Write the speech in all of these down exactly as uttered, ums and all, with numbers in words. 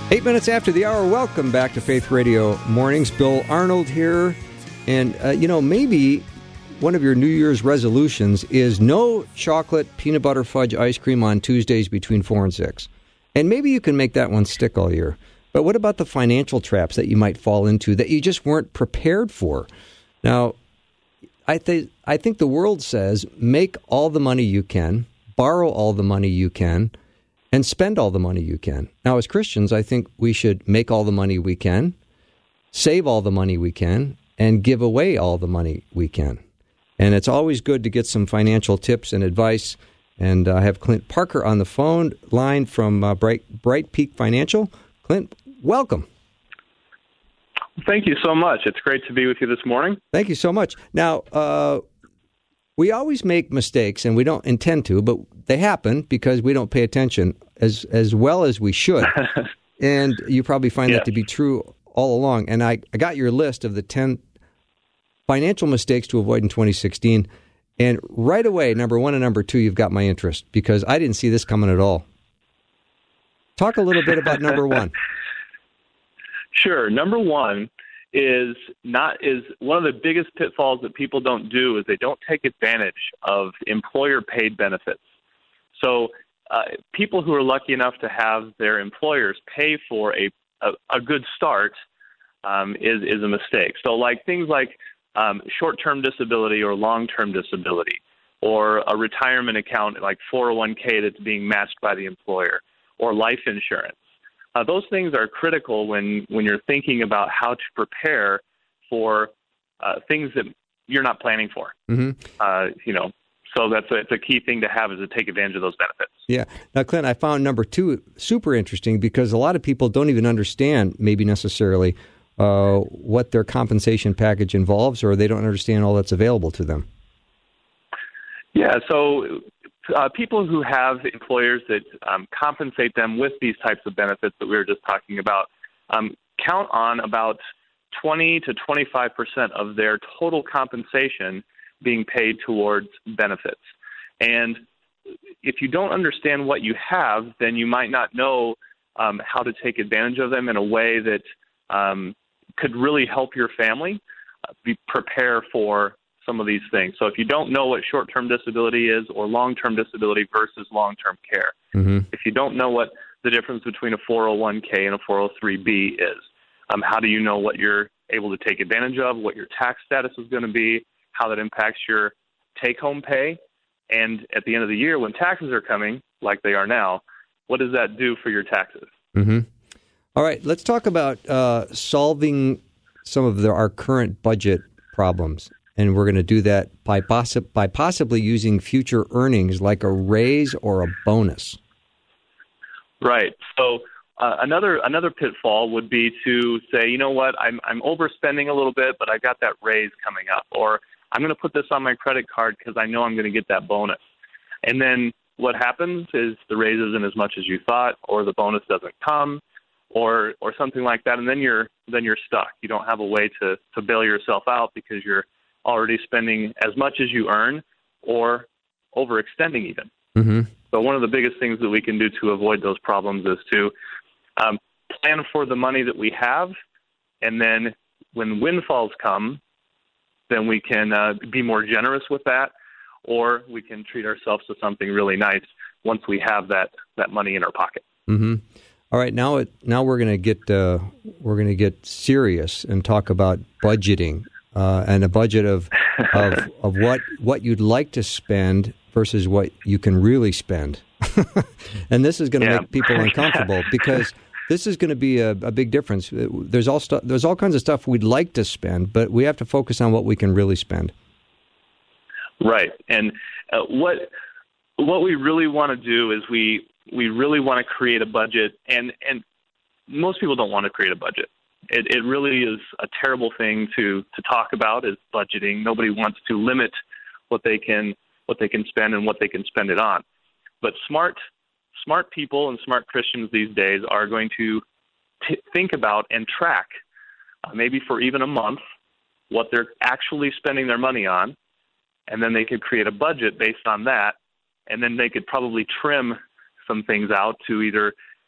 Eight minutes after the hour, welcome back to Faith Radio Mornings. Bill Arnold here. And, uh, you know, maybe one of your New Year's resolutions is no chocolate peanut butter fudge ice cream on Tuesdays between four and six. And maybe you can make that one stick all year. But what about the financial traps that you might fall into that you just weren't prepared for? Now, I, th- I think the world says make all the money you can, borrow all the money you can, and spend all the money you can. Now, as Christians, I think we should make all the money we can, save all the money we can, and give away all the money we can. And it's always good to get some financial tips and advice. And uh, I have Clint Parker on the phone line from uh, Bright, Bright Peak Financial. Clint, welcome. Thank you so much. It's great to be with you this morning. Thank you so much. Now, uh, we always make mistakes, and we don't intend to, but they happen because we don't pay attention as as well as we should. And you probably find yes. that to be true all along. And I, I got your list of the ten financial mistakes to avoid in twenty sixteen. And right away, number one and number two, you've got my interest because I didn't see this coming at all. Talk a little bit about number one. Sure. Number one is not is one of the biggest pitfalls that people don't do is they don't take advantage of employer paid benefits. So uh, people who are lucky enough to have their employers pay for a a, a good start um, is is a mistake. So like things like um, short-term disability or long-term disability, or a retirement account like four oh one k that's being matched by the employer, or life insurance. Uh, those things are critical when, when you're thinking about how to prepare for uh, things that you're not planning for. Mm-hmm. Uh, you know, so that's a, it's a key thing to have is to take advantage of those benefits. Yeah. Now, Clint, I found number two super interesting because a lot of people don't even understand maybe necessarily uh, what their compensation package involves, or they don't understand all that's available to them. Yeah. So Uh, people who have employers that um, compensate them with these types of benefits that we were just talking about um, count on about twenty to twenty-five percent of their total compensation being paid towards benefits. And if you don't understand what you have, then you might not know um, how to take advantage of them in a way that um, could really help your family uh, be prepare for some of these things. So if you don't know what short-term disability is or long-term disability versus long-term care, mm-hmm. if you don't know what the difference between a four oh one k and a four oh three b is, um, how do you know what you're able to take advantage of, what your tax status is going to be, how that impacts your take-home pay, and at the end of the year when taxes are coming, like they are now, what does that do for your taxes? Mm-hmm. All right, let's talk about uh, solving some of the, our current budget problems. And we're going to do that by, possi- by possibly using future earnings like a raise or a bonus. Right. So uh, another another pitfall would be to say, you know what, I'm I'm overspending a little bit, but I got that raise coming up. Or I'm going to put this on my credit card because I know I'm going to get that bonus. And then what happens is the raise isn't as much as you thought, or the bonus doesn't come, or or something like that. And then you're then you're stuck. You don't have a way to, to bail yourself out because you're already spending as much as you earn or overextending even. Mm-hmm. So one of the biggest things that we can do to avoid those problems is to um, plan for the money that we have, and then when windfalls come, then we can uh, be more generous with that, or we can treat ourselves to something really nice once we have that, that money in our pocket. Mm-hmm. All right, now it, now we're going to get uh, we're going to get serious and talk about budgeting. Uh, and a budget of of, of what, what you'd like to spend versus what you can really spend. And this is going to yeah. make people uncomfortable because this is going to be a, a big difference. There's all stu- there's all kinds of stuff we'd like to spend, but we have to focus on what we can really spend. Right. And uh, what what we really want to do is we we really want to create a budget, and, and most people don't want to create a budget. It, it really is a terrible thing to, to talk about is budgeting. Nobody wants to limit what they can what they can spend and what they can spend it on. But smart smart people and smart Christians these days are going to t- think about and track, uh, maybe for even a month, what they're actually spending their money on, and then they could create a budget based on that, and then they could probably trim some things out to either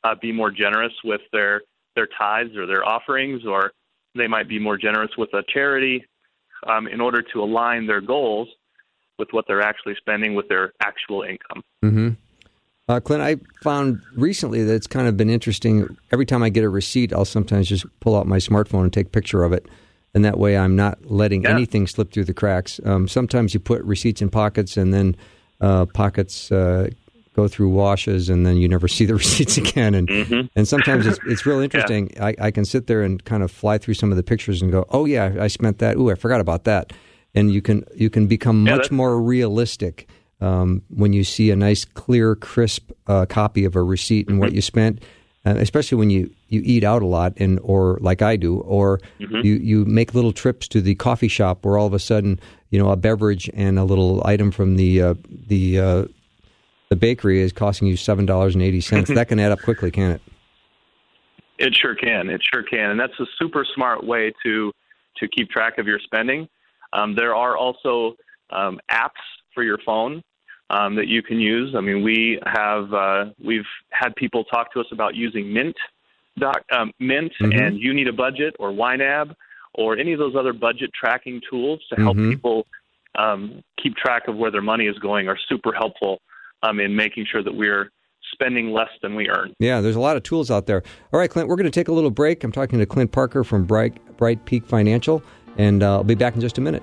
uh, be more generous with their, their tithes or their offerings, or they might be more generous with a charity um, in order to align their goals with what they're actually spending with their actual income. Mm-hmm. Uh, Clint, I found recently that it's kind of been interesting. Every time I get a receipt, I'll sometimes just pull out my smartphone and take a picture of it. And that way I'm not letting yeah. anything slip through the cracks. Um, sometimes you put receipts in pockets and then uh, pockets uh, go through washes and then you never see the receipts again. And mm-hmm. and sometimes it's it's real interesting. yeah. I, I can sit there and kind of fly through some of the pictures and go, oh, yeah, I spent that. Ooh, I forgot about that. And you can, you can become yeah, much more realistic um, when you see a nice, clear, crisp uh, copy of a receipt and mm-hmm. what you spent. Uh, especially when you, you eat out a lot, and or like I do, or mm-hmm. you, you make little trips to the coffee shop where all of a sudden, you know, a beverage and a little item from the uh, the uh, the bakery is costing you seven dollars and eighty cents. That can add up quickly, can't it? It sure can. It sure can, and that's a super smart way to to keep track of your spending. Um, there are also um, apps for your phone Um, that you can use. I mean, we have uh, we've had people talk to us about using Mint, doc, um, Mint, mm-hmm. and You Need a Budget, or Y NAB, or any of those other budget tracking tools to help mm-hmm. people um, keep track of where their money is going. Are super helpful um, in making sure that we're spending less than we earn. Yeah, there's a lot of tools out there. All right, Clint, we're going to take a little break. I'm talking to Clint Parker from Bright Bright Peak Financial, and uh, I'll be back in just a minute.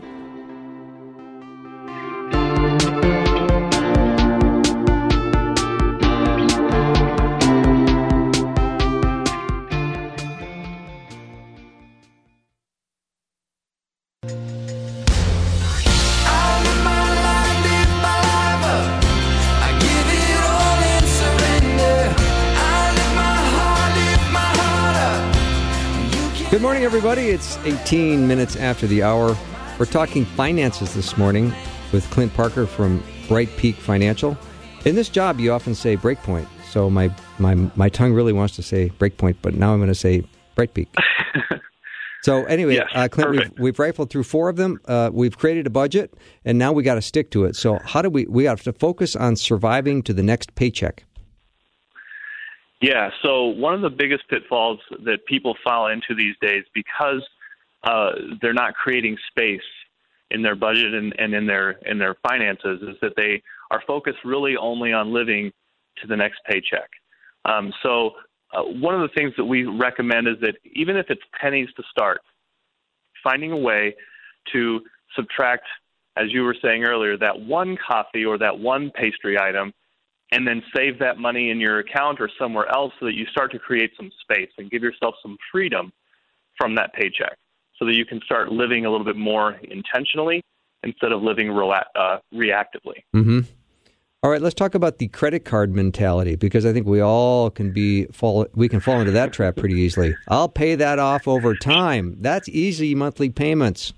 Good morning, everybody. It's eighteen minutes after the hour. We're talking finances this morning with Clint Parker from Bright Peak Financial. In this job, you often say breakpoint. So my, my, my tongue really wants to say breakpoint, but now I'm going to say Bright Peak. So anyway, yes, uh, Clint, we've, we've rifled through four of them. Uh, we've created a budget, and now we got to stick to it. So how do we, we have to focus on surviving to the next paycheck. Yeah, so one of the biggest pitfalls that people fall into these days, because uh, they're not creating space in their budget and, and in their in their finances, is that they are focused really only on living to the next paycheck. Um, so uh, one of the things that we recommend is that even if it's pennies to start, finding a way to subtract, as you were saying earlier, that one coffee or that one pastry item, and then save that money in your account or somewhere else so that you start to create some space and give yourself some freedom from that paycheck so that you can start living a little bit more intentionally instead of living re- uh, reactively. Mm-hmm. All right, let's talk about the credit card mentality, because I think we all can be fall we can fall into that trap pretty easily. I'll pay that off over time. That's easy monthly payments.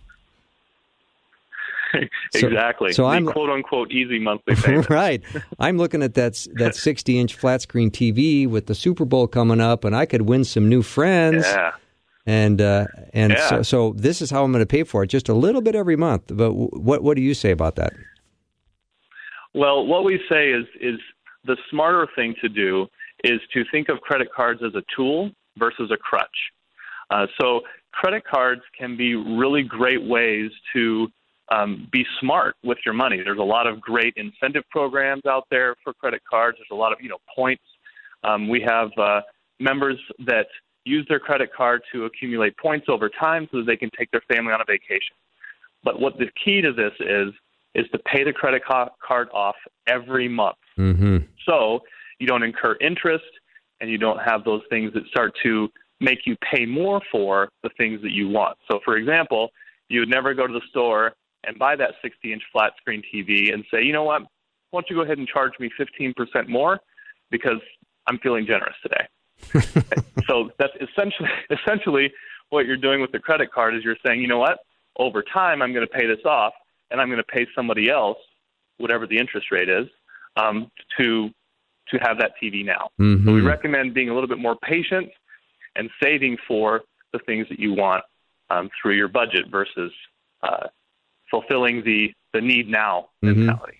Exactly. So, so I'm quote unquote easy monthly payment. Right. I'm looking at that that sixty inch flat screen T V with the Super Bowl coming up, and I could win some new friends. Yeah. And uh, and yeah. so so this is how I'm going to pay for it, just a little bit every month. But what what do you say about that? Well, what we say is is the smarter thing to do is to think of credit cards as a tool versus a crutch. Uh, so credit cards can be really great ways to Um, be smart with your money. There's a lot of great incentive programs out there for credit cards. There's a lot of, you know, points. Um, we have uh, members that use their credit card to accumulate points over time so that they can take their family on a vacation. But what the key to this is, is to pay the credit ca- card off every month. Mm-hmm. So you don't incur interest and you don't have those things that start to make you pay more for the things that you want. So, for example, you would never go to the store and buy that sixty inch flat screen T V and say, you know what, why don't you go ahead and charge me fifteen percent more because I'm feeling generous today. So that's essentially essentially what you're doing with the credit card is you're saying, you know what, over time I'm going to pay this off and I'm going to pay somebody else, whatever the interest rate is, um, to to have that T V now. Mm-hmm. So we recommend being a little bit more patient and saving for the things that you want um, through your budget versus uh fulfilling the, the need now mentality. Mm-hmm.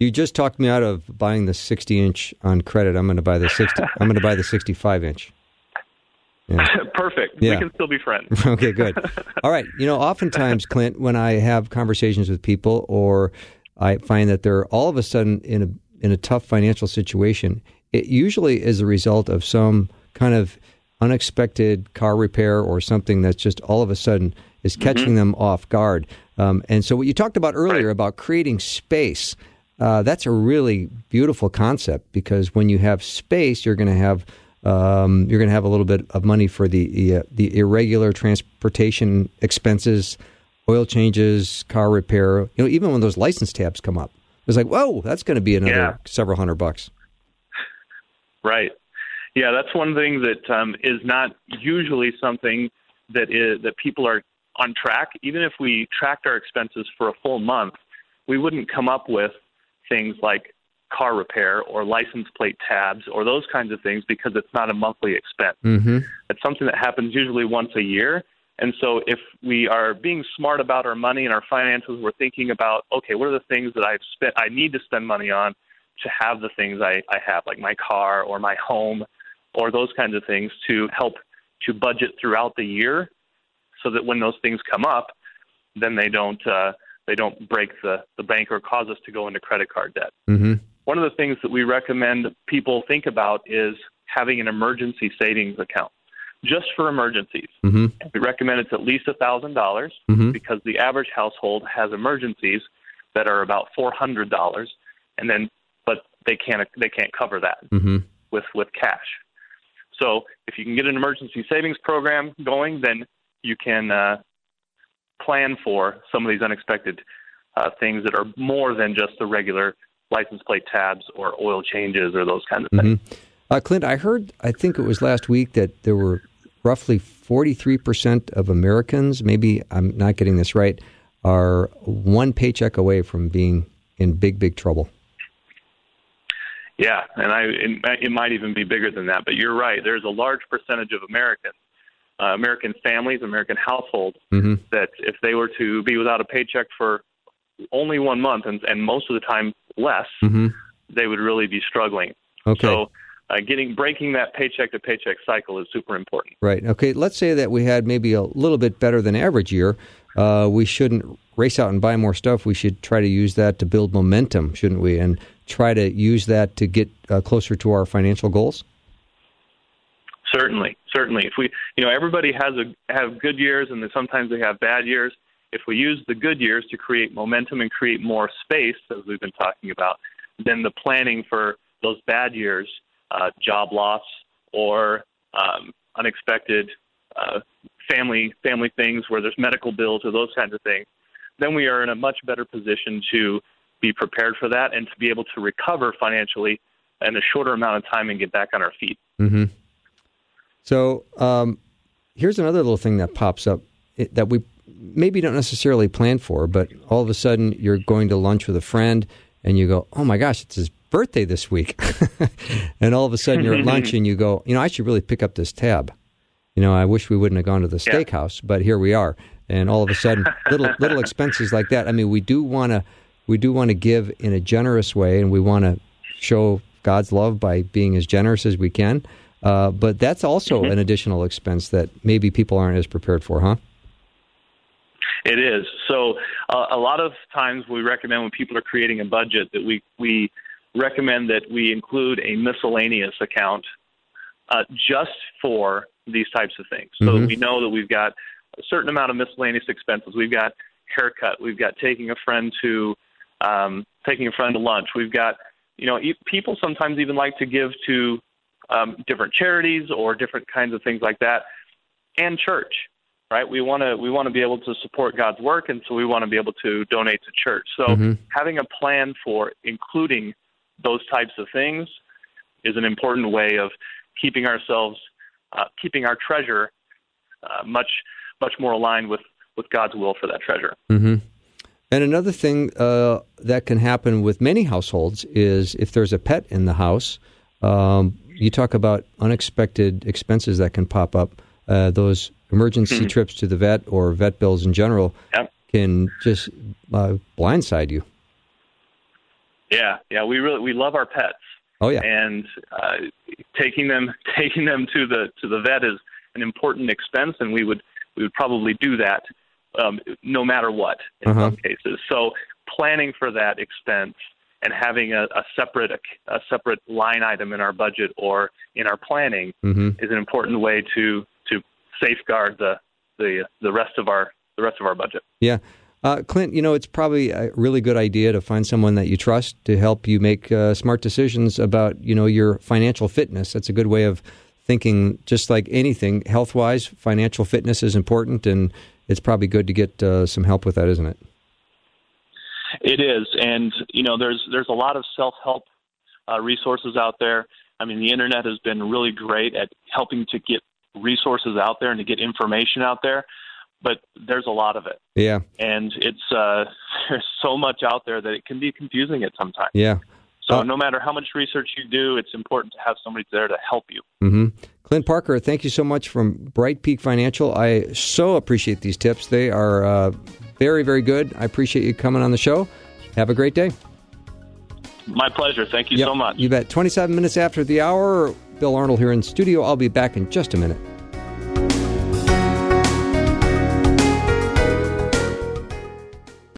You just talked me out of buying the sixty inch on credit. I'm going to buy the sixty. I'm going to buy the sixty-five inch. Yeah. Perfect. Yeah. We can still be friends. Okay, good. All right. You know, oftentimes, Clint, when I have conversations with people, or I find that they're all of a sudden in a in a tough financial situation, it usually is a result of some kind of unexpected car repair or something that's just all of a sudden is catching mm-hmm. them off guard. Um, and so what you talked about earlier right. about creating space, uh, that's a really beautiful concept, because when you have space, you're going to have um, you're going to have a little bit of money for the uh, the irregular transportation expenses, oil changes, car repair. You know, even when those license tabs come up, it's like, whoa, that's going to be another yeah. several hundred bucks. Right. Yeah, that's one thing that um, is not usually something that is that people are on track. Even if we tracked our expenses for a full month, we wouldn't come up with things like car repair or license plate tabs or those kinds of things, because it's not a monthly expense. Mm-hmm. It's something that happens usually once a year. And so if we are being smart about our money and our finances, we're thinking about, okay, what are the things that I've spent, I need to spend money on to have the things I, I have, like my car or my home or those kinds of things, to help to budget throughout the year, so that when those things come up, then they don't uh, they don't break the, the bank or cause us to go into credit card debt. Mm-hmm. One of the things that we recommend people think about is having an emergency savings account, just for emergencies. Mm-hmm. We recommend it's at least one thousand dollars mm-hmm. because the average household has emergencies that are about four hundred dollars, and then but they can't they can't cover that mm-hmm. with, with cash. So if you can get an emergency savings program going, then you can uh, plan for some of these unexpected uh, things that are more than just the regular license plate tabs or oil changes or those kinds of things. Mm-hmm. Uh, Clint, I heard, I think it was last week, that there were roughly forty-three percent of Americans, maybe I'm not getting this right, are one paycheck away from being in big, big trouble. Yeah, and I it, it might even be bigger than that, but you're right. There's a large percentage of Americans, uh, American families, American households, mm-hmm. that if they were to be without a paycheck for only one month, and, and most of the time less, mm-hmm. they would really be struggling. Okay. So uh, getting breaking that paycheck to paycheck cycle is super important. Right. Okay. Let's say that we had maybe a little bit better than average year. Uh, we shouldn't race out and buy more stuff. We should try to use that to build momentum, shouldn't we? And try to use that to get uh, closer to our financial goals. Certainly, certainly. If we, you know, everybody has a have good years, and then sometimes they have bad years. If we use the good years to create momentum and create more space, as we've been talking about, then the planning for those bad years, uh, job loss or um, unexpected uh, family family things where there's medical bills or those kinds of things, then we are in a much better position to be prepared for that and to be able to recover financially in a shorter amount of time and get back on our feet. Mm-hmm. So um, here's another little thing that pops up that we maybe don't necessarily plan for, but all of a sudden you're going to lunch with a friend and you go, oh my gosh, it's his birthday this week. And all of a sudden you're at lunch and you go, you know, I should really pick up this tab. You know, I wish we wouldn't have gone to the steakhouse, yeah. but here we are. And all of a sudden, little little expenses like that. I mean, we do want to we do want to give in a generous way, and we want to show God's love by being as generous as we can. Uh, but that's also mm-hmm. an additional expense that maybe people aren't as prepared for, huh? It is. So uh, a lot of times we recommend when people are creating a budget that we, we recommend that we include a miscellaneous account uh, just for these types of things. So mm-hmm. we know that we've got a certain amount of miscellaneous expenses. We've got haircut. We've got taking a friend to um, taking a friend to lunch. We've got, you know, people sometimes even like to give to um, different charities or different kinds of things like that, and church. Right, we want to we want to be able to support God's work, and so we want to be able to donate to church. So mm-hmm. having a plan for including those types of things is an important way of keeping ourselves, uh, keeping our treasure uh, much much more aligned with, with God's will for that treasure. Mm-hmm. And another thing uh, that can happen with many households is if there's a pet in the house. Um, you talk about unexpected expenses that can pop up. Uh, those emergency mm-hmm. trips to the vet or vet bills in general yep. can just uh, blindside you. Yeah, yeah, we really we love our pets. Oh yeah, and uh, taking them taking them to the to the vet is an important expense, and we would we would probably do that um, no matter what in uh-huh. some cases. So planning for that expense and having a, a separate a, a separate line item in our budget or in our planning mm-hmm. is an important way to to safeguard the the the rest of our the rest of our budget. Yeah. Uh, Clint, you know, it's probably a really good idea to find someone that you trust to help you make uh, smart decisions about, you know, your financial fitness. That's a good way of thinking. Just like anything, health-wise, financial fitness is important, and it's probably good to get uh, some help with that, isn't it? It is, and, you know, there's there's a lot of self-help uh, resources out there. I mean, the Internet has been really great at helping to get resources out there and to get information out there. But there's a lot of it. Yeah. And it's uh, there's so much out there that it can be confusing at some time. Yeah. So uh, no matter how much research you do, it's important to have somebody there to help you. Mm-hmm. Clint Parker, thank you so much from Bright Peak Financial. I so appreciate these tips. They are uh, very, very good. I appreciate you coming on the show. Have a great day. My pleasure. Thank you yep, so much. You bet. twenty-seven minutes after the hour, Bill Arnold here in studio. I'll be back in just a minute.